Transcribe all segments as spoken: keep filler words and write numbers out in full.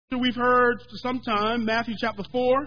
We've heard for some time, Matthew chapter four.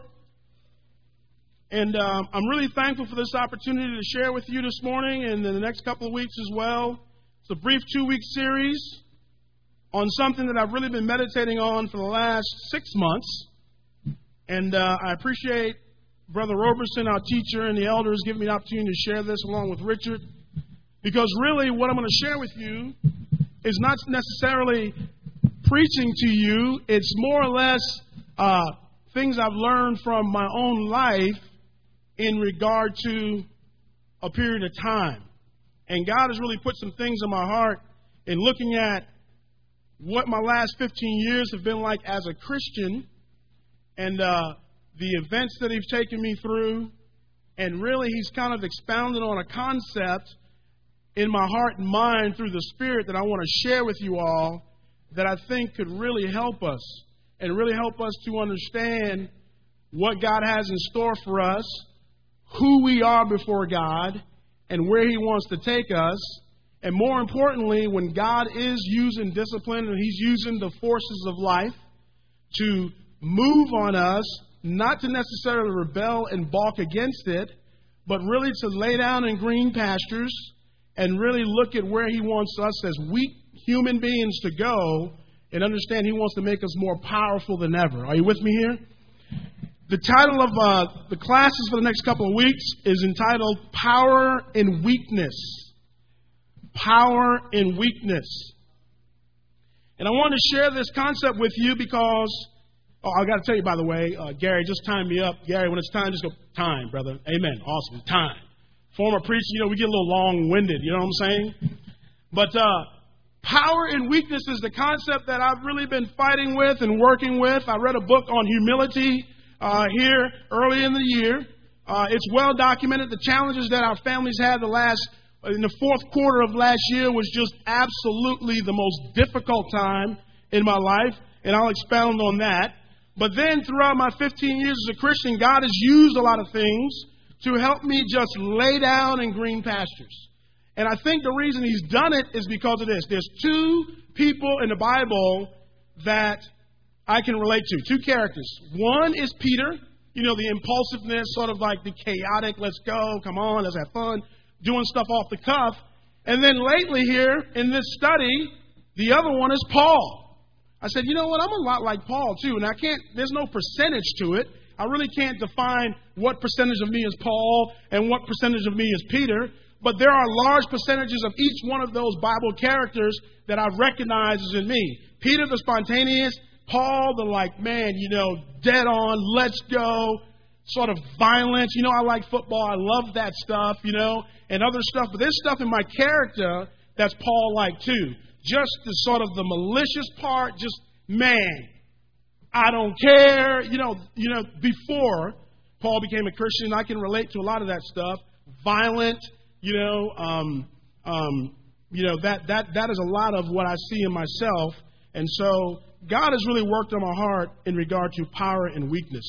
And um, I'm really thankful for this opportunity to share with you this morning and in the next couple of weeks as well. It's a brief two-week series on something that I've really been meditating on for the last six months. And uh, I appreciate Brother Roberson, our teacher, and the elders giving me the opportunity to share this along with Richard. Because really what I'm going to share with you is not necessarily preaching to you. It's more or less uh, things I've learned from my own life in regard to a period of time. And God has really put some things in my heart in looking at what my last fifteen years have been like as a Christian and uh, the events that He's taken me through. And really, He's kind of expounded on a concept in my heart and mind through the Spirit that I want to share with you all that I think could really help us and really help us to understand what God has in store for us, who we are before God, and where He wants to take us. And more importantly, when God is using discipline and He's using the forces of life to move on us, not to necessarily rebel and balk against it, but really to lay down in green pastures and really look at where He wants us as weak human beings to go and understand He wants to make us more powerful than ever. Are you with me here? The title of uh, the classes for the next couple of weeks is entitled Power in Weakness. Power in Weakness. And I want to share this concept with you because, oh, I got to tell you, by the way, uh, Gary, just time me up. Gary, when it's time, just go, time, brother. Amen. Awesome. Time. Former preacher, you know, we get a little long-winded, you know what I'm saying? But uh, power in weakness is the concept that I've really been fighting with and working with. I read a book on humility uh, here early in the year. Uh, it's well documented. The challenges that our families had the last, in the fourth quarter of last year was just absolutely the most difficult time in my life, and I'll expound on that. But then throughout my fifteen years as a Christian, God has used a lot of things to help me just lay down in green pastures. And I think the reason He's done it is because of this. There's two people in the Bible that I can relate to, two characters. One is Peter, you know, the impulsiveness, sort of like the chaotic, let's go, come on, let's have fun, doing stuff off the cuff. And then lately here in this study, the other one is Paul. I said, you know what, I'm a lot like Paul too, and I can't, there's no percentage to it. I really can't define what percentage of me is Paul and what percentage of me is Peter, but there are large percentages of each one of those Bible characters that I recognize as in me. Peter, the spontaneous, Paul, the like, man, you know, dead on, let's go, sort of violence. You know, I like football. I love that stuff, you know, and other stuff. But there's stuff in my character that's Paul-like too. Just the sort of the malicious part, just, man, I don't care. You know, you know, before Paul became a Christian, I can relate to a lot of that stuff. Violent, you know, um, um, you know, that, that, that is a lot of what I see in myself. And so God has really worked on my heart in regard to power and weakness.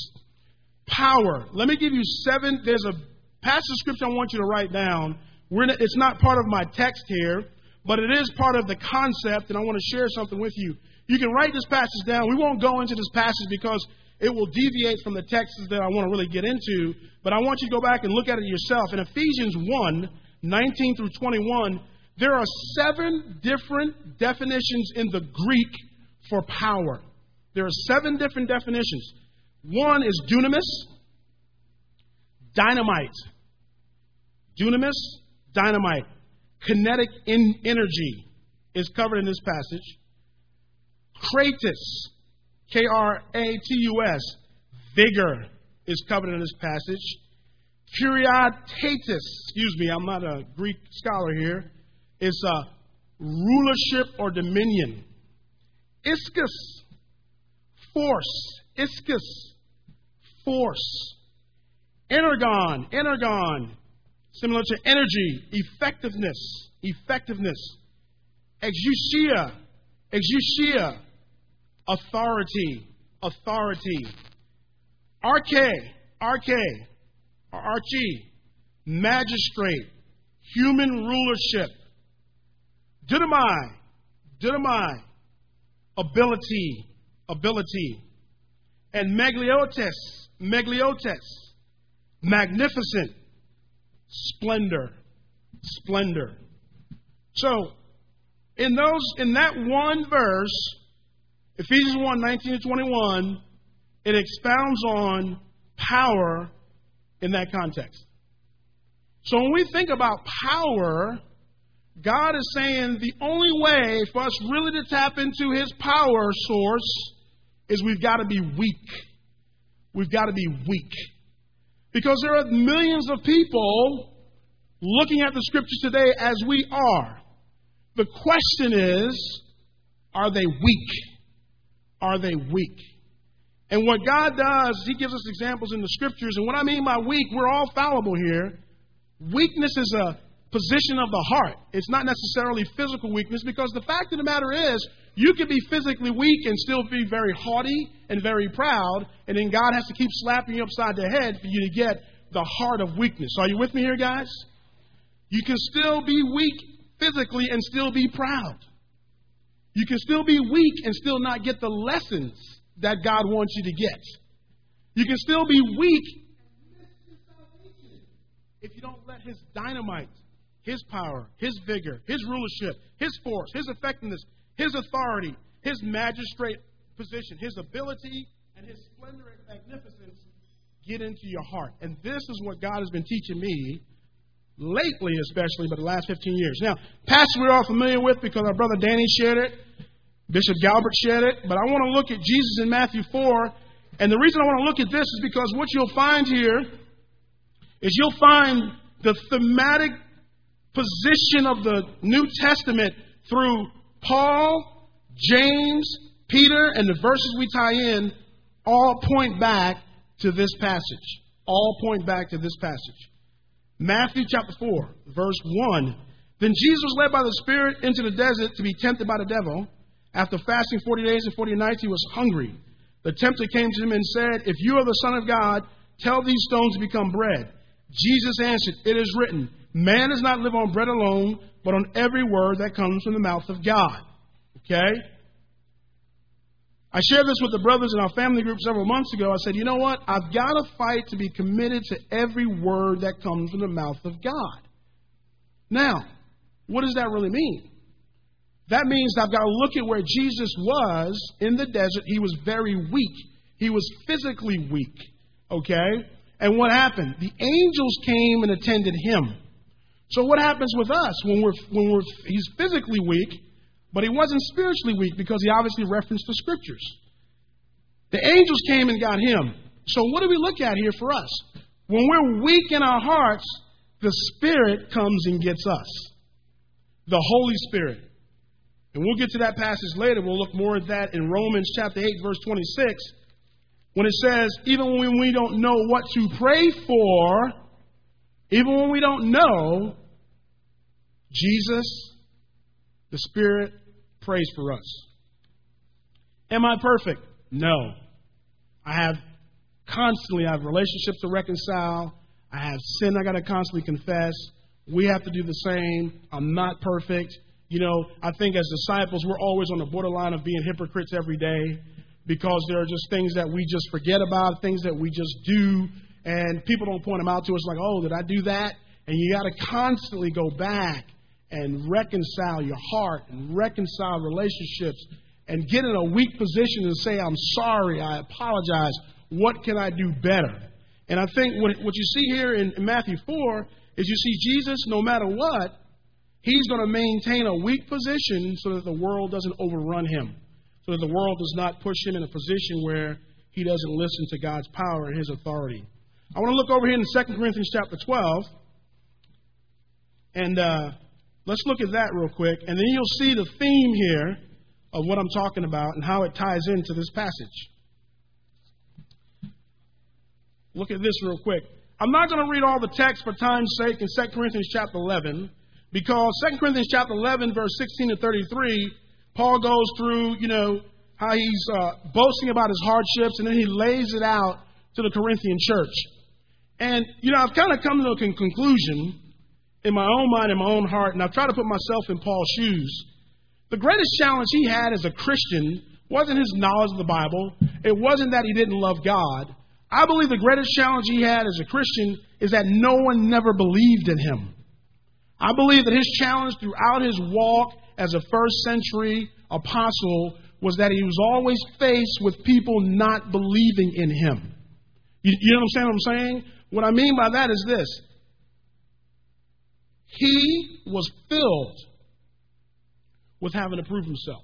Power. Let me give you seven. There's a passage of scripture I want you to write down. We're not, it's not part of my text here, but it is part of the concept, and I want to share something with you. You can write this passage down. We won't go into this passage because it will deviate from the texts that I want to really get into, but I want you to go back and look at it yourself. In Ephesians one, nineteen through twenty-one, there are seven different definitions in the Greek for power. There are seven different definitions. One is dunamis, dynamite. Dunamis, dynamite. Kinetic in energy is covered in this passage. Kratos, K R A T U S, vigor is covered in this passage. Kuriatatis, excuse me, I'm not a Greek scholar here, is a rulership or dominion. Ischus, force. Ischus, force. Energon, energon, similar to energy, effectiveness, effectiveness. Exousia, exousia, authority, authority. Arche, arche, or archie, magistrate, human rulership. Dynamai, dynamai, ability, ability. And megliotes, megliotes, magnificent, splendor, splendor. So, in those, in that one verse, Ephesians one, nineteen to twenty-one, it expounds on power in that context. So when we think about power, God is saying the only way for us really to tap into His power source is we've got to be weak. We've got to be weak. Because there are millions of people looking at the Scriptures today as we are. The question is, are they weak? Are they weak? And what God does, He gives us examples in the Scriptures. And what I mean by weak, we're all fallible here. Weakness is a position of the heart. It's not necessarily physical weakness, because the fact of the matter is, you can be physically weak and still be very haughty and very proud, and then God has to keep slapping you upside the head for you to get the heart of weakness. Are you with me here, guys? You can still be weak physically and still be proud. You can still be weak and still not get the lessons that God wants you to get. You can still be weak if you don't let His dynamite, His power, His vigor, His rulership, His force, His effectiveness, His authority, His magistrate position, His ability, and His splendor and magnificence get into your heart. And this is what God has been teaching me lately, especially, but the last fifteen years. Now, passage we're all familiar with because our brother Danny shared it, Bishop Galbert shared it, but I want to look at Jesus in Matthew four. And the reason I want to look at this is because what you'll find here is you'll find the thematic position of the New Testament through Paul, James, Peter, and the verses we tie in all point back to this passage. All point back to this passage. Matthew chapter four, verse one. Then Jesus was led by the Spirit into the desert to be tempted by the devil. After fasting forty days and forty nights, he was hungry. The tempter came to him and said, "If you are the Son of God, tell these stones to become bread." Jesus answered, "It is written, man does not live on bread alone, but on every word that comes from the mouth of God." Okay? I shared this with the brothers in our family group several months ago. I said, you know what? I've got to fight to be committed to every word that comes from the mouth of God. Now, what does that really mean? That means I've got to look at where Jesus was in the desert. He was very weak. He was physically weak. Okay? And what happened? The angels came and attended him. So what happens with us when we're when we're he's physically weak, but he wasn't spiritually weak because he obviously referenced the Scriptures. The angels came and got him. So what do we look at here for us? When we're weak in our hearts, the Spirit comes and gets us. The Holy Spirit. And we'll get to that passage later. We'll look more at that in Romans chapter eight, verse twenty-six, when it says, even when we don't know what to pray for, even when we don't know, Jesus, the Spirit, prays for us. Am I perfect? No. I have constantly, I have relationships to reconcile. I have sin I got to constantly confess. We have to do the same. I'm not perfect. You know, I think as disciples, we're always on the borderline of being hypocrites every day because there are just things that we just forget about, things that we just do, and people don't point them out to us like, oh, did I do that? And you got to constantly go back and reconcile your heart and reconcile relationships and get in a weak position and say, I'm sorry, I apologize. What can I do better? And I think what, what you see here in, in Matthew four is you see Jesus, no matter what, he's going to maintain a weak position so that the world doesn't overrun him, so that the world does not push him in a position where he doesn't listen to God's power and his authority. I want to look over here in Second Corinthians chapter twelve, and uh, let's look at that real quick, and then you'll see the theme here of what I'm talking about and how it ties into this passage. Look at this real quick. I'm not going to read all the text for time's sake in Second Corinthians chapter eleven, because Second Corinthians chapter eleven, verse sixteen to thirty-three, Paul goes through, you know, how he's uh, boasting about his hardships, and then he lays it out to the Corinthian church. And, you know, I've kind of come to a con- conclusion in my own mind, in my own heart, and I've tried to put myself in Paul's shoes. The greatest challenge he had as a Christian wasn't his knowledge of the Bible. It wasn't that he didn't love God. I believe the greatest challenge he had as a Christian is that no one never believed in him. I believe that his challenge throughout his walk as a first century apostle was that he was always faced with people not believing in him. You, you understand what I'm saying? What I mean by that is this. He was filled with having to prove himself.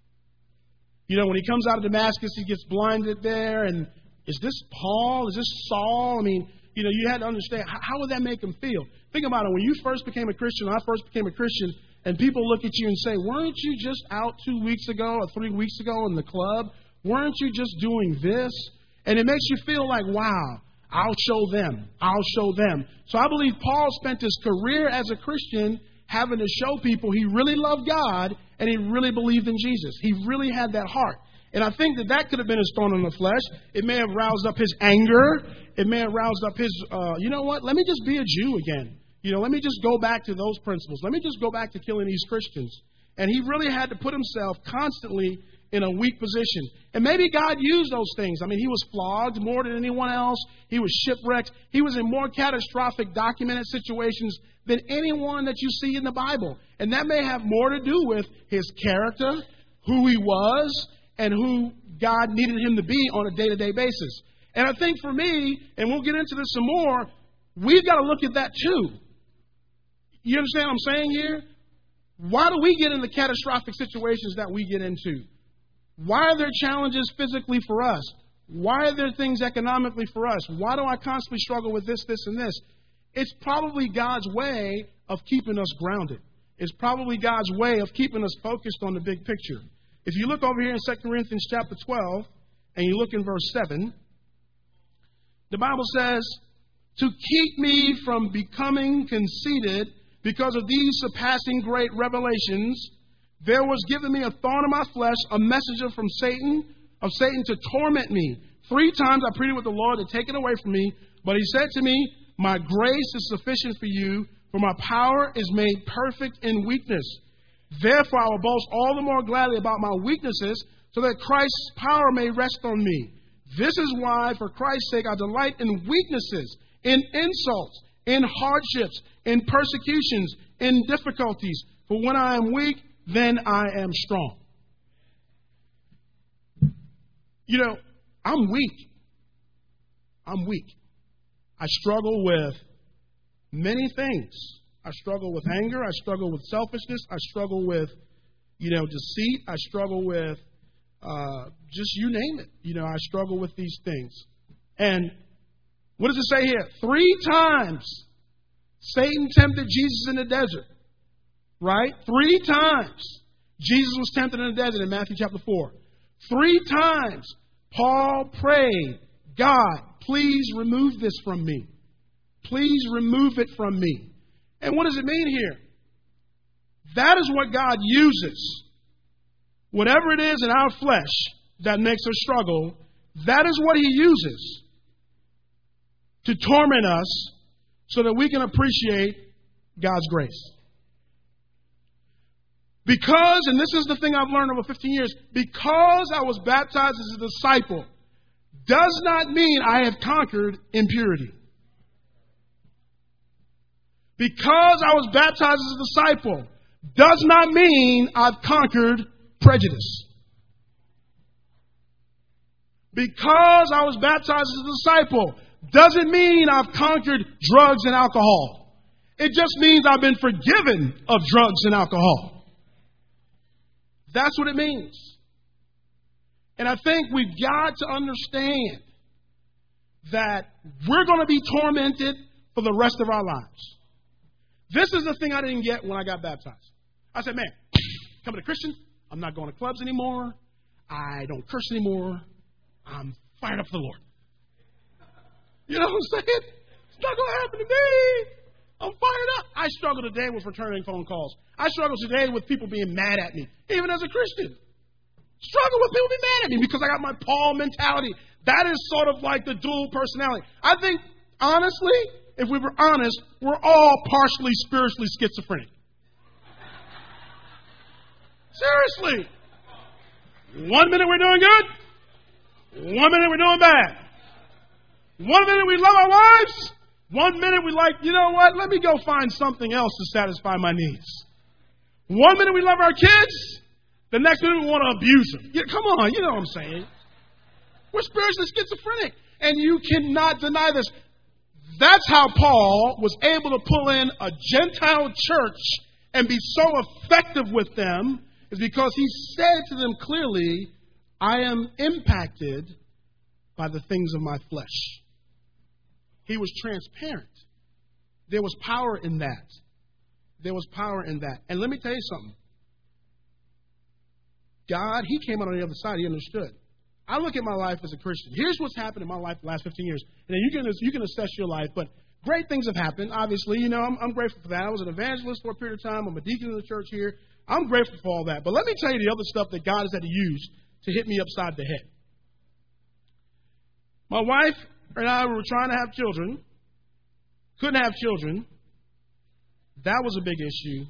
You know, when he comes out of Damascus, he gets blinded there. And is this Paul? Is this Saul? I mean, you know, you had to understand, how, how would that make him feel? Think about it. When you first became a Christian, when I first became a Christian, and people look at you and say, weren't you just out two weeks ago or three weeks ago in the club? Weren't you just doing this? And it makes you feel like, wow, I'll show them. I'll show them. So I believe Paul spent his career as a Christian having to show people he really loved God and he really believed in Jesus. He really had that heart. And I think that that could have been his thorn in the flesh. It may have roused up his anger. It may have roused up his, uh, you know what, let me just be a Jew again. You know, let me just go back to those principles. Let me just go back to killing these Christians. And he really had to put himself constantly in a weak position. And maybe God used those things. I mean, he was flogged more than anyone else. He was shipwrecked. He was in more catastrophic documented situations than anyone that you see in the Bible. And that may have more to do with his character, who he was, and who God needed him to be on a day-to-day basis. And I think for me, and we'll get into this some more, we've got to look at that too. You understand what I'm saying here? Why do we get into catastrophic situations that we get into? Why are there challenges physically for us? Why are there things economically for us? Why do I constantly struggle with this, this, and this? It's probably God's way of keeping us grounded. It's probably God's way of keeping us focused on the big picture. If you look over here in Second Corinthians chapter twelve, and you look in verse seven, the Bible says, to keep me from becoming conceited because of these surpassing great revelations, there was given me a thorn in my flesh, a messenger from Satan, of Satan to torment me. Three times I pleaded with the Lord to take it away from me, but he said to me, my grace is sufficient for you, for my power is made perfect in weakness. Therefore I will boast all the more gladly about my weaknesses, so that Christ's power may rest on me. This is why, for Christ's sake, I delight in weaknesses, in insults, in hardships, in persecutions, in difficulties. For when I am weak, then I am strong. You know, I'm weak. I'm weak. I struggle with many things. I struggle with anger. I struggle with selfishness. I struggle with, you know, deceit. I struggle with uh, just you name it. You know, I struggle with these things. And what does it say here? Three times Satan tempted Jesus in the desert. Right? Three times Jesus was tempted in the desert in Matthew chapter four. Three times Paul prayed, God, please remove this from me. Please remove it from me. And what does it mean here? That is what God uses. Whatever it is in our flesh that makes us struggle, that is what he uses to torment us so that we can appreciate God's grace. Because, and this is the thing I've learned over fifteen years, because I was baptized as a disciple does not mean I have conquered impurity. Because I was baptized as a disciple does not mean I've conquered prejudice. Because I was baptized as a disciple doesn't mean I've conquered drugs and alcohol. It just means I've been forgiven of drugs and alcohol. That's what it means. And I think we've got to understand that we're going to be tormented for the rest of our lives. This is the thing I didn't get when I got baptized. I said, man, becoming a Christian, I'm not going to clubs anymore. I don't curse anymore. I'm fired up for the Lord. You know what I'm saying? It's not going to happen to me. I'm fired up. I struggle today with returning phone calls. I struggle today with people being mad at me, even as a Christian. Struggle with people being mad at me because I got my Paul mentality. That is sort of like the dual personality. I think, honestly, if we were honest, we're all partially spiritually schizophrenic. Seriously. One minute we're doing good. One minute we're doing bad. One minute we love our wives. One minute we like, you know what, let me go find something else to satisfy my needs. One minute we love our kids. The next minute we want to abuse them. Yeah, come on, you know what I'm saying. We're spiritually schizophrenic. And you cannot deny this. That's how Paul was able to pull in a Gentile church and be so effective with them, is because he said to them clearly, I am impacted by the things of my flesh. He was transparent. There was power in that. There was power in that. And let me tell you something. God, he came out on the other side. He understood. I look at my life as a Christian. Here's what's happened in my life the last fifteen years. And you can, you can assess your life, but great things have happened. Obviously, you know, I'm, I'm grateful for that. I was an evangelist for a period of time. I'm a deacon in the church here. I'm grateful for all that. But let me tell you the other stuff that God has had to use to hit me upside the head. My wife and I were trying to have children. Couldn't have children. That was a big issue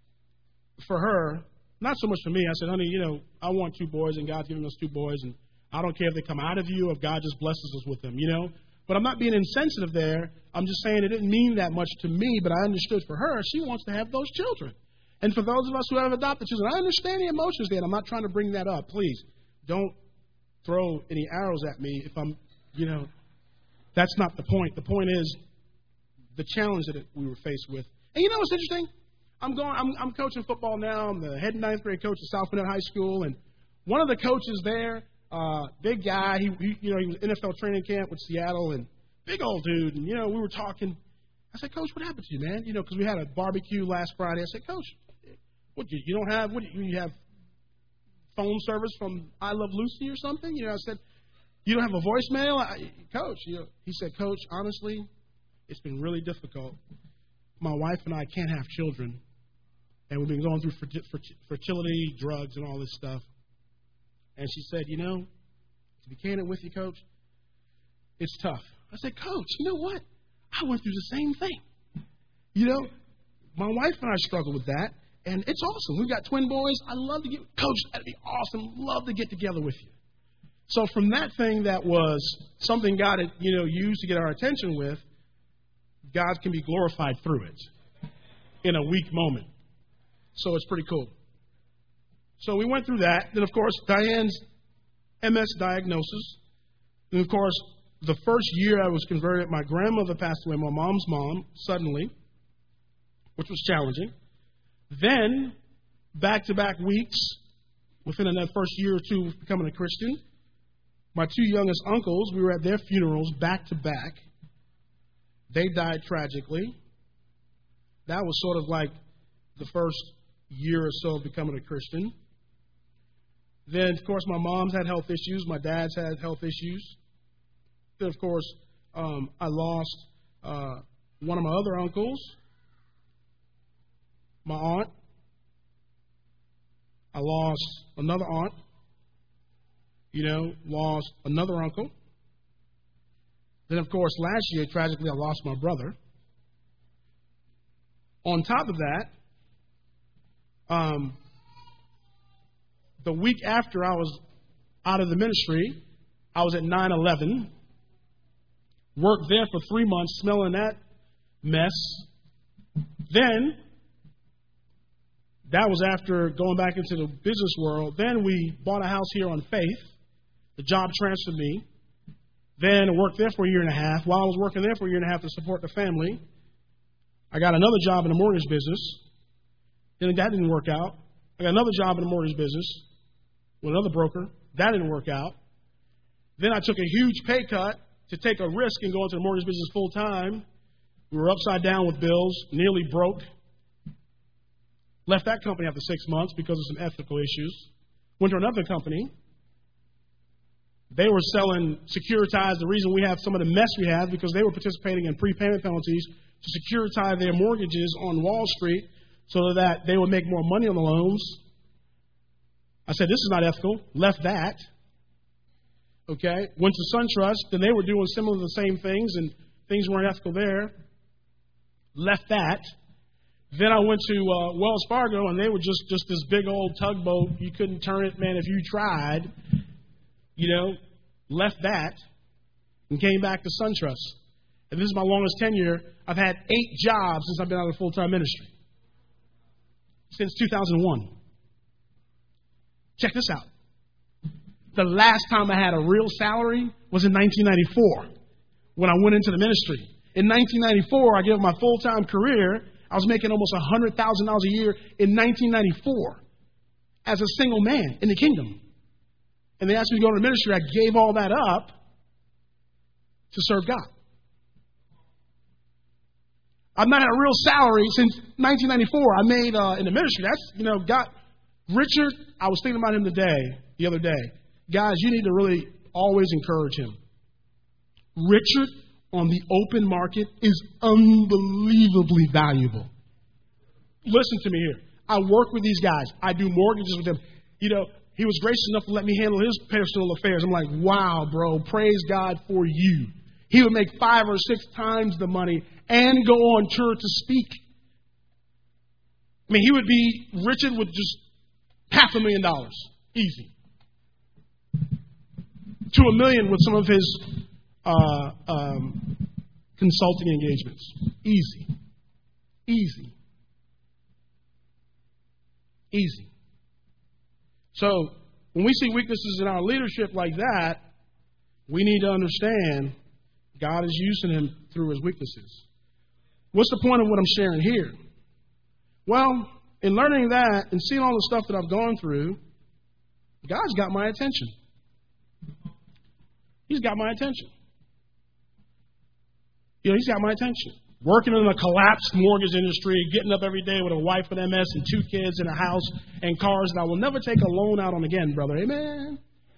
for her. Not so much for me. I said, honey, you know, I want two boys, and God's giving us two boys, and I don't care if they come out of you or if God just blesses us with them, you know. But I'm not being insensitive there. I'm just saying it didn't mean that much to me, but I understood for her, she wants to have those children. And for those of us who have adopted children, I understand the emotions there, and I'm not trying to bring that up. Please, don't throw any arrows at me if I'm, you know, that's not the point. The point is the challenge that we were faced with. And you know what's interesting? I'm going. I'm, I'm coaching football now. I'm the head ninth grade coach at South Burnett High School, and one of the coaches there, uh, big guy. He, he, you know, he was N F L training camp with Seattle, and big old dude. And you know, we were talking. I said, Coach, what happened to you, man? You know, because we had a barbecue last Friday. I said, Coach, what you, you don't have? What you, you have? Phone service from I Love Lucy or something? You know, I said, you don't have a voicemail, I, Coach. You know, he said, Coach, honestly, it's been really difficult. My wife and I can't have children. And we've been going through fertility, drugs, and all this stuff. And she said, you know, to be candid with you, Coach, it's tough. I said, Coach, you know what? I went through the same thing. You know, my wife and I struggle with that. And it's awesome. We've got twin boys. I love to get, Coach, that'd be awesome. Love to get together with you. So from that thing that was something God had, you know, used to get our attention with, God can be glorified through it in a weak moment. So it's pretty cool. So we went through that. Then, of course, Diane's M S diagnosis. And, of course, the first year I was converted, my grandmother passed away, my mom's mom, suddenly, which was challenging. Then, back-to-back weeks, within that first year or two of becoming a Christian, my two youngest uncles, we were at their funerals back-to-back. They died tragically. That was sort of like the first year or so of becoming a Christian. Then, of course, my mom's had health issues. My dad's had health issues. Then, of course, um, I lost uh, one of my other uncles, my aunt. I lost another aunt. You know, lost another uncle. Then, of course, last year, tragically, I lost my brother. On top of that, um, the week after I was out of the ministry, I was at nine eleven, worked there for three months, smelling that mess. Then, that was after going back into the business world. Then we bought a house here on Faith. The job transferred me. Then I worked there for a year and a half. While I was working there for a year and a half to support the family, I got another job in the mortgage business. Then that didn't work out. I got another job in the mortgage business with another broker. That didn't work out. Then I took a huge pay cut to take a risk and go into the mortgage business full time. We were upside down with bills, nearly broke. Left that company after six months because of some ethical issues. Went to another company. They were selling securitized. The reason we have some of the mess we have because they were participating in prepayment penalties to securitize their mortgages on Wall Street so that they would make more money on the loans. I said, this is not ethical. Left that. Okay. Went to SunTrust, and they were doing similar to the same things, and things weren't ethical there. Left that. Then I went to uh, Wells Fargo, and they were just, just this big old tugboat. You couldn't turn it, man, if you tried. You know, left that and came back to SunTrust. And this is my longest tenure. I've had eight jobs since I've been out of full-time ministry. Since two thousand one. Check this out. The last time I had a real salary was in nineteen ninety-four when I went into the ministry. In nineteen ninety-four, I gave my full-time career. I was making almost one hundred thousand dollars a year in nineteen ninety-four as a single man in the kingdom. And they asked me to go to the ministry. I gave all that up to serve God. I've not had a real salary since nineteen ninety-four. I made uh, in the ministry. That's, you know, God. Richard, I was thinking about him today, the other day. Guys, you need to really always encourage him. Richard on the open market is unbelievably valuable. Listen to me here. I work with these guys. I do mortgages with them. You know, he was gracious enough to let me handle his personal affairs. I'm like, wow, bro, praise God for you. He would make five or six times the money and go on tour to speak. I mean, he would be Richard with just half a million dollars. Easy. To a million with some of his uh, um, consulting engagements. Easy. Easy. Easy. So, when we see weaknesses in our leadership like that, we need to understand God is using him through his weaknesses. What's the point of what I'm sharing here? Well, in learning that and seeing all the stuff that I've gone through, God's got my attention. He's got my attention. You know, he's got my attention. Working in a collapsed mortgage industry, getting up every day with a wife with M S and two kids and a house and cars that I will never take a loan out on again, brother. Amen.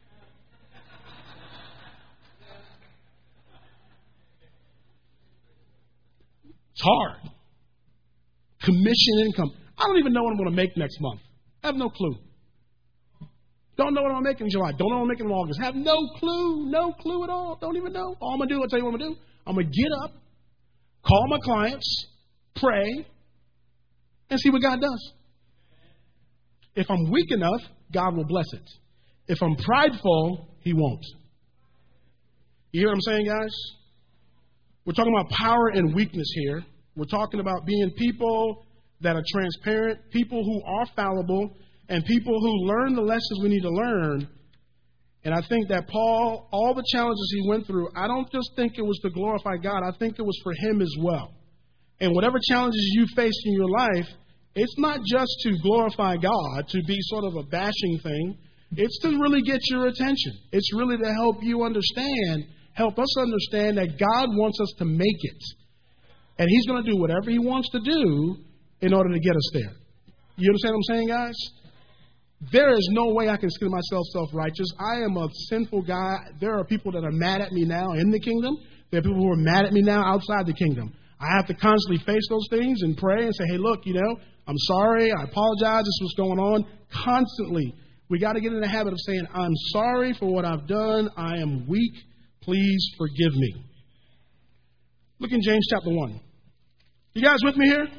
It's hard. Commission income. I don't even know what I'm going to make next month. I have no clue. Don't know what I'm going to make in July. Don't know what I'm making in August. Have no clue. No clue at all. Don't even know. All I'm going to do, I'll tell you what I'm going to do. I'm going to get up, call my clients, pray, and see what God does. If I'm weak enough, God will bless it. If I'm prideful, he won't. You hear what I'm saying, guys? We're talking about power and weakness here. We're talking about being people that are transparent, people who are fallible, and people who learn the lessons we need to learn. And I think that Paul, all the challenges he went through, I don't just think it was to glorify God. I think it was for him as well. And whatever challenges you face in your life, it's not just to glorify God, to be sort of a bashing thing. It's to really get your attention. It's really to help you understand, help us understand that God wants us to make it. And he's going to do whatever he wants to do in order to get us there. You understand what I'm saying, guys? There is no way I can consider myself self-righteous. I am a sinful guy. There are people that are mad at me now in the kingdom. There are people who are mad at me now outside the kingdom. I have to constantly face those things and pray and say, hey, look, you know, I'm sorry. I apologize. This is what's going on. Constantly. We got to get in the habit of saying, I'm sorry for what I've done. I am weak. Please forgive me. Look in James chapter one. You guys with me here?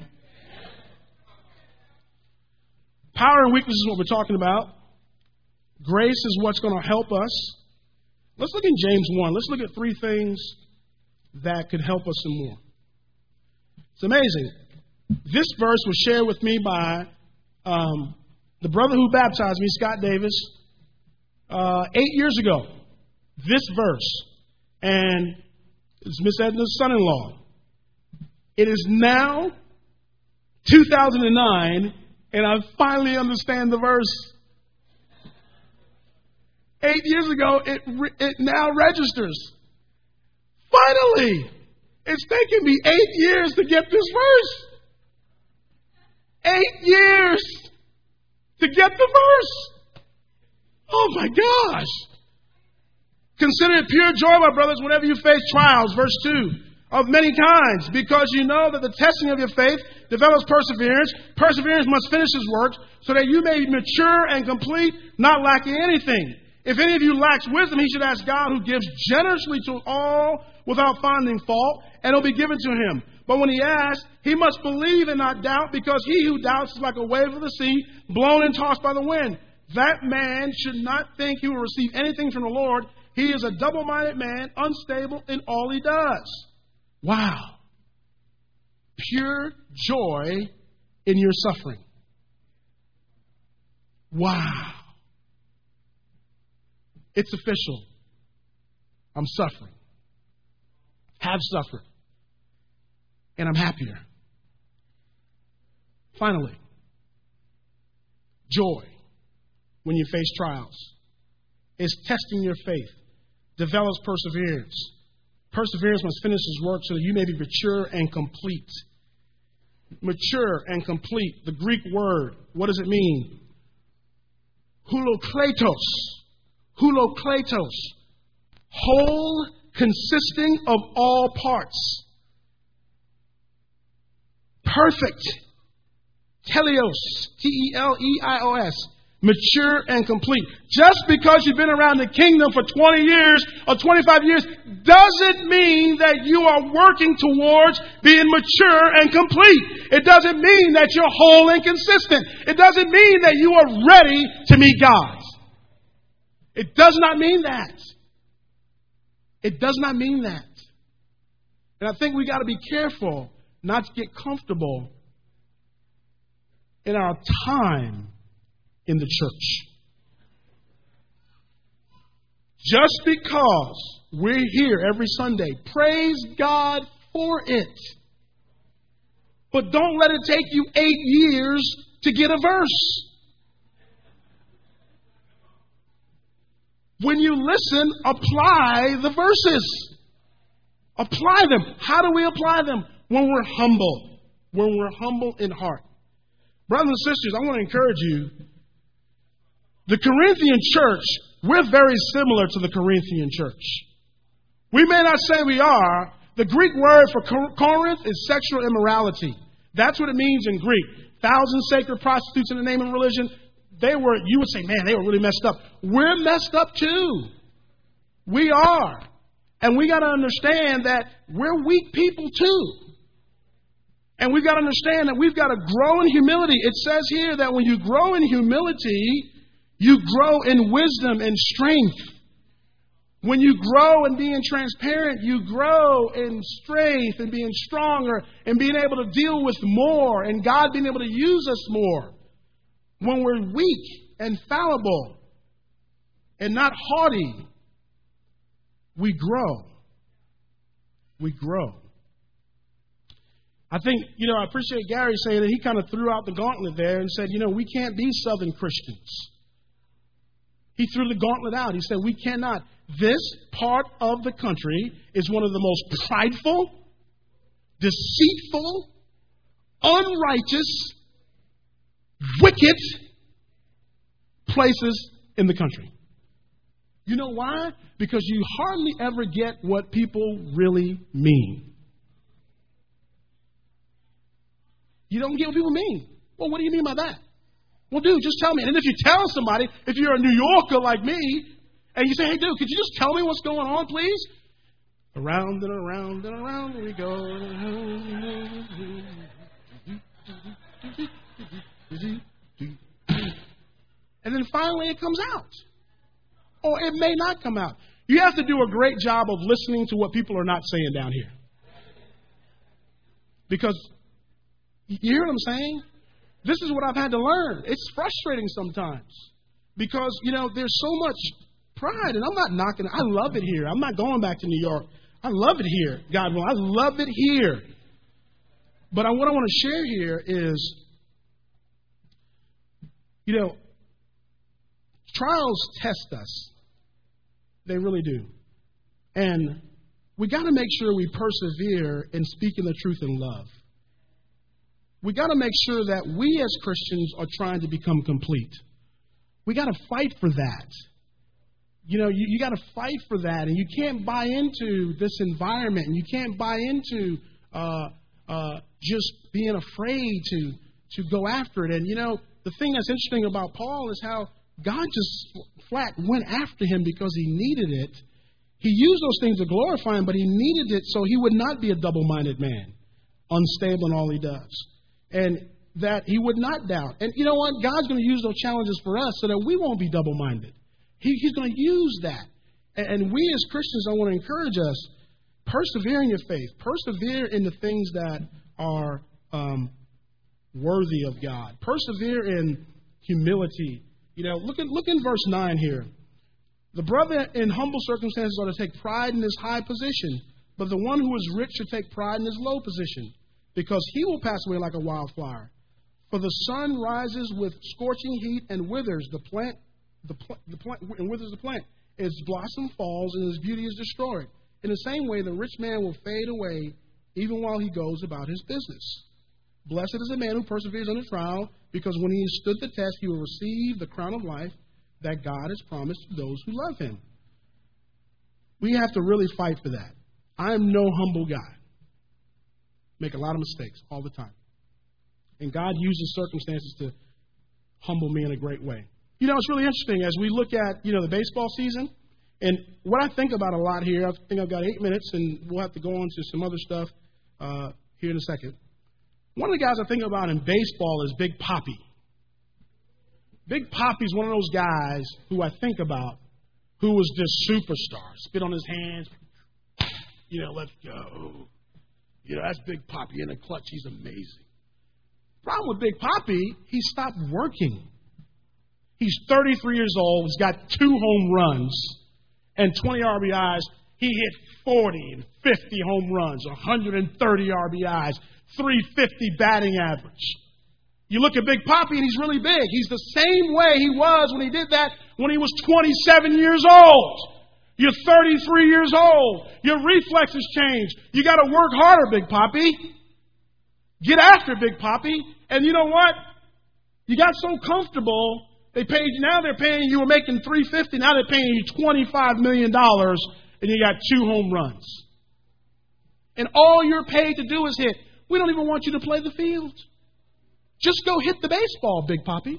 Power and weakness is what we're talking about. Grace is what's going to help us. Let's look in James one. Let's look at three things that could help us some more. It's amazing. This verse was shared with me by um, the brother who baptized me, Scott Davis, uh, eight years ago. This verse. And it's Miss Edna's son-in-law. It is now two thousand nine, and I finally understand the verse. Eight years ago, it it now registers. Finally! It's taken me eight years to get this verse. Eight years to get the verse. Oh my gosh. Consider it pure joy, my brothers, whenever you face trials, verse two, of many kinds, because you know that the testing of your faith develops perseverance. Perseverance must finish its work, so that you may be mature and complete, not lacking anything. If any of you lacks wisdom, he should ask God, who gives generously to all without finding fault, and it'll be given to him. But when he asks, he must believe and not doubt, because he who doubts is like a wave of the sea, blown and tossed by the wind. That man should not think he will receive anything from the Lord. He is a double-minded man, unstable in all he does. Wow. Pure joy in your suffering. Wow. It's official. I'm suffering. Have suffered. And I'm happier. Finally, joy when you face trials is testing your faith, develops perseverance. Perseverance must finish its work so that you may be mature and complete. Mature and complete. The Greek word, what does it mean? Hulokletos. Hulokletos. Whole, consisting of all parts. Perfect. Teleos. T E L E I O S. Mature and complete. Just because you've been around the kingdom for twenty years or twenty-five years doesn't mean that you are working towards being mature and complete. It doesn't mean that you're whole and consistent. It doesn't mean that you are ready to meet God. It does not mean that. It does not mean that. And I think we got to be careful not to get comfortable in our time in the church. Just because we're here every Sunday, praise God for it. But don't let it take you eight years to get a verse. When you listen, apply the verses. Apply them. How do we apply them? When we're humble. When we're humble in heart. Brothers and sisters, I want to encourage you. The Corinthian church, we're very similar to the Corinthian church. We may not say we are. The Greek word for Corinth is sexual immorality. That's what it means in Greek. Thousand sacred prostitutes in the name of religion. They were, you would say, man, they were really messed up. We're messed up too. We are. And we got to understand that we're weak people too. And we've got to understand that we've got to grow in humility. It says here that when you grow in humility, you grow in wisdom and strength. When you grow in being transparent, you grow in strength and being stronger and being able to deal with more and God being able to use us more. When we're weak and fallible and not haughty, we grow. We grow. I think, you know, I appreciate Gary saying that he kind of threw out the gauntlet there and said, you know, we can't be Southern Christians. He threw the gauntlet out. He said, we cannot. This part of the country is one of the most prideful, deceitful, unrighteous, wicked places in the country. You know why? Because you hardly ever get what people really mean. You don't get what people mean. Well, what do you mean by that? Well, dude, just tell me. And if you tell somebody, if you're a New Yorker like me, and you say, hey, dude, could you just tell me what's going on, please? Around and around and around we go. And then finally it comes out. Or it may not come out. You have to do a great job of listening to what people are not saying down here. Because, you hear what I'm saying? This is what I've had to learn. It's frustrating sometimes. Because, you know, there's so much pride. And I'm not knocking it. I love it here. I'm not going back to New York. I love it here, God will. I love it here. But I, what I want to share here is, you know, trials test us. They really do. And we got to make sure we persevere in speaking the truth in love. We got to make sure that we as Christians are trying to become complete. We got to fight for that. You know, you, you got to fight for that. And you can't buy into this environment. And you can't buy into uh, uh, just being afraid to, to go after it. And, you know, the thing that's interesting about Paul is how God just flat went after him because he needed it. He used those things to glorify him, but he needed it so he would not be a double-minded man, unstable in all he does, and that he would not doubt. And you know what? God's going to use those challenges for us so that we won't be double-minded. He, he's going to use that. And, and we as Christians, I want to encourage us, persevere in your faith. Persevere in the things that are um, worthy of God. Persevere in humility. You know, look at look in verse nine here. The brother in humble circumstances ought to take pride in his high position, but the one who is rich should take pride in his low position, because he will pass away like a wildflower. For the sun rises with scorching heat and withers the plant, the, pl- the plant and withers the plant. Its blossom falls and its beauty is destroyed. In the same way, the rich man will fade away even while he goes about his business. Blessed is the man who perseveres under trial, because when he has stood the test, he will receive the crown of life that God has promised to those who love him. We have to really fight for that. I am no humble guy. Make a lot of mistakes all the time. And God uses circumstances to humble me in a great way. You know, it's really interesting as we look at, you know, the baseball season. And what I think about a lot here, I think I've got eight minutes, and we'll have to go on to some other stuff uh, here in a second. One of the guys I think about in baseball is Big Papi. Big Papi's one of those guys who I think about who was this superstar. Spit on his hands. You know, let's go. You know, that's Big Papi. In the clutch, he's amazing. Problem with Big Papi, he stopped working. He's thirty-three years old. He's got two home runs and twenty R B Is. He hit forty and fifty home runs, one hundred thirty R B Is, three fifty batting average. You look at Big Papi, and he's really big. He's the same way he was when he did that when he was twenty-seven years old. You're thirty-three years old. Your reflexes change. You got to work harder, Big Papi. Get after Big Papi. And you know what? You got so comfortable. They paid you. Now they're paying you. You were making three hundred fifty dollars. Now they're paying you twenty-five million dollars, and you got two home runs. And all you're paid to do is hit. We don't even want you to play the field. Just go hit the baseball, Big Papi.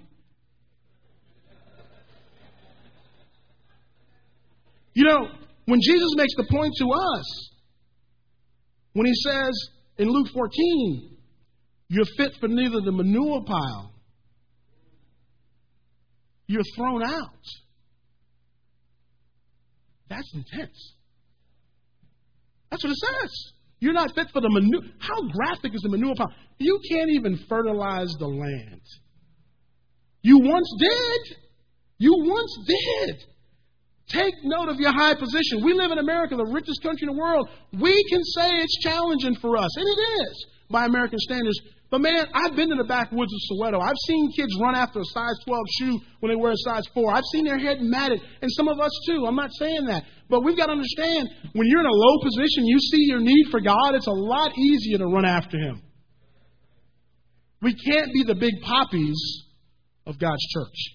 You know, when Jesus makes the point to us, when he says in Luke fourteen, you're fit for neither the manure pile, you're thrown out. That's intense. That's what it says. You're not fit for the manure. How graphic is the manure pile? You can't even fertilize the land. You once did. You once did. Take note of your high position. We live in America, the richest country in the world. We can say it's challenging for us, and it is by American standards. But man, I've been to the backwoods of Soweto. I've seen kids run after a size twelve shoe when they wear a size four. I've seen their head matted, and some of us too. I'm not saying that. But we've got to understand, when you're in a low position, you see your need for God, it's a lot easier to run after him. We can't be the Big Papis of God's church.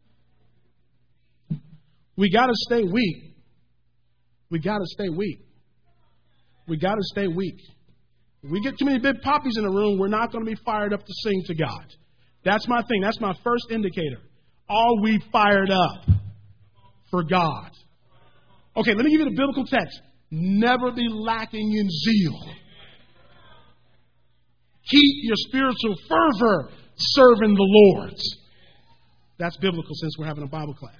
We got to stay weak. We got to stay weak. We got to stay weak. If we get too many Big Papis in the room, we're not going to be fired up to sing to God. That's my thing. That's my first indicator. Are we fired up for God? Okay, let me give you the biblical text. Never be lacking in zeal. Keep your spiritual fervor serving the Lord. That's biblical since we're having a Bible class.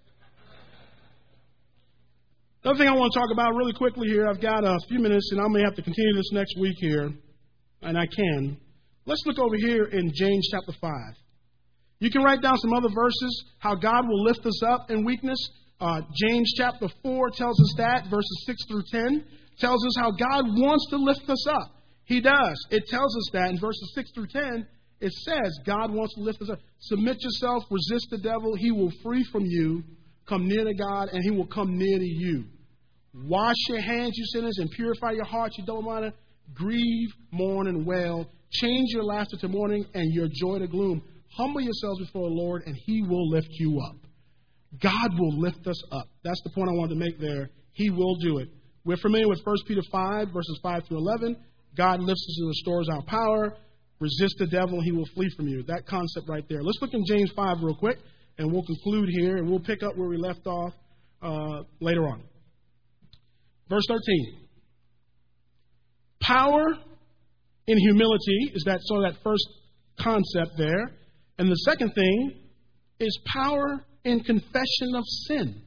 Another thing I want to talk about really quickly here, I've got a few minutes, and I may have to continue this next week here, and I can. Let's look over here in James chapter five. You can write down some other verses, how God will lift us up in weakness. Uh, James chapter four tells us that, verses six through ten, tells us how God wants to lift us up. He does. It tells us that in verses six through ten, it says God wants to lift us up. Submit yourself, resist the devil, he will flee from you. Come near to God, and he will come near to you. Wash your hands, you sinners, and purify your hearts, you double-minded. Grieve, mourn, and wail. Change your laughter to mourning and your joy to gloom. Humble yourselves before the Lord, and he will lift you up. God will lift us up. That's the point I wanted to make there. He will do it. We're familiar with First Peter five, verses five through eleven. God lifts us and restores our power. Resist the devil, and he will flee from you. That concept right there. Let's look in James five real quick. and we'll conclude here, and we'll pick up where we left off uh, later on. Verse thirteen. Power in humility is that sort of that first concept there. And the second thing is power in confession of sin.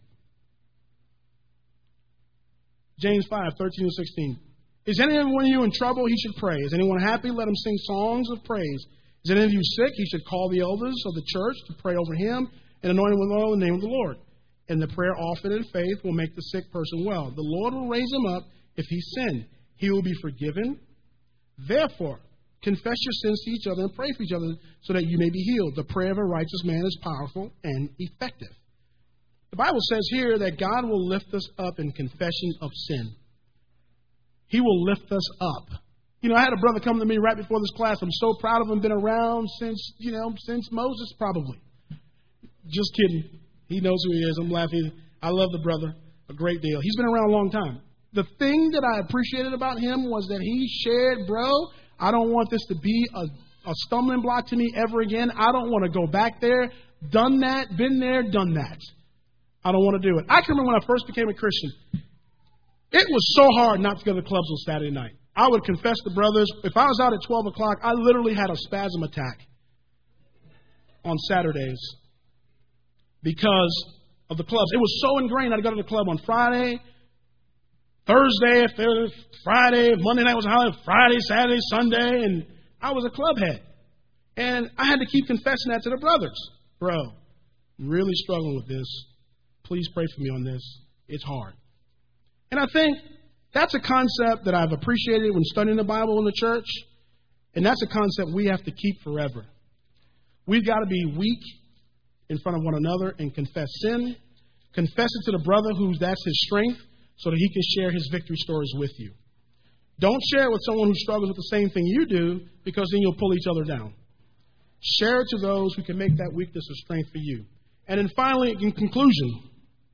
James five, thirteen and sixteen. Is anyone of you in trouble? He should pray. Is anyone happy? Let him sing songs of praise. Is any of you sick? He should call the elders of the church to pray over him and anoint him with oil in the name of the Lord. And the prayer offered in faith will make the sick person well. The Lord will raise him up if he sinned. He will be forgiven. Therefore, confess your sins to each other and pray for each other so that you may be healed. The prayer of a righteous man is powerful and effective. The Bible says here that God will lift us up in confession of sin. He will lift us up. You know, I had a brother come to me right before this class. I'm so proud of him. Been around since, you know, since Moses probably. Just kidding. He knows who he is. I'm laughing. I love the brother a great deal. He's been around a long time. The thing that I appreciated about him was that he shared, bro, I don't want this to be a, a stumbling block to me ever again. I don't want to go back there. Done that, been there, done that. I don't want to do it. I can remember when I first became a Christian. It was so hard not to go to the clubs on Saturday night. I would confess to brothers, if I was out at twelve o'clock, I literally had a spasm attack on Saturdays because of the clubs. It was so ingrained. I'd go to the club on Friday, Thursday, Friday, Monday night was a holiday, Friday, Saturday, Sunday, and I was a club head. And I had to keep confessing that to the brothers. Bro, I'm really struggling with this. Please pray for me on this. It's hard. And I think that's a concept that I've appreciated when studying the Bible in the church. And that's a concept we have to keep forever. We've got to be weak in front of one another and confess sin. Confess it to the brother who that's his strength so that he can share his victory stories with you. Don't share it with someone who struggles with the same thing you do, because then you'll pull each other down. Share it to those who can make that weakness a strength for you. And then finally, in conclusion,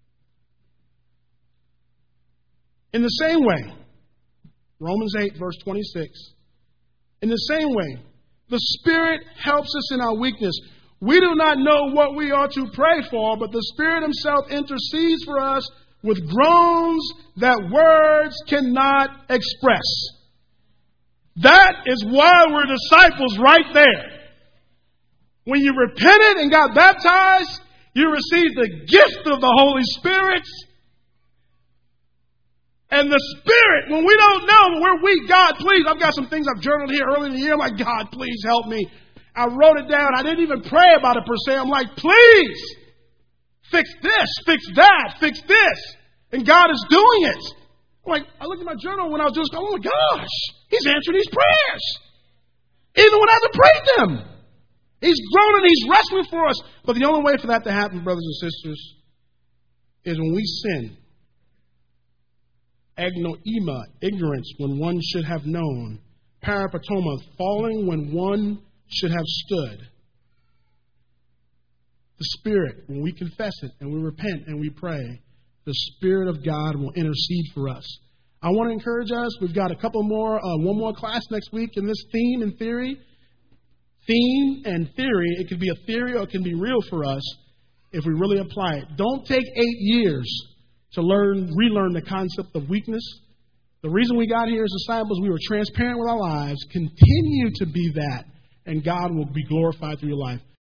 in the same way, Romans eight, verse twenty-six, in the same way, the Spirit helps us in our weakness. We do not know what we ought to pray for, but the Spirit Himself intercedes for us with groans that words cannot express. That is why we're disciples right there. When you repented and got baptized, you received the gift of the Holy Spirit. And the Spirit, when we don't know, when we're weak, God, please, I've got some things I've journaled here early in the year. I'm like, God, please help me. I wrote it down. I didn't even pray about it per se. I'm like, please, fix this, fix that, fix this. And God is doing it. I'm like, I looked at my journal when I was doing this. Oh my gosh, He's answering these prayers. Even when I haven't prayed them. He's groaning, He's wrestling for us. But the only way for that to happen, brothers and sisters, is when we sin. Agnoema, ignorance, when one should have known. Parapatoma, falling when one should have stood. The Spirit, when we confess it and we repent and we pray, the Spirit of God will intercede for us. I want to encourage us. We've got a couple more, uh, one more class next week in this theme and theory. Theme and theory, it can be a theory or it can be real for us if we really apply it. Don't take eight years to learn, relearn the concept of weakness. The reason we got here as disciples, we were transparent with our lives. Continue to be that, and God will be glorified through your life.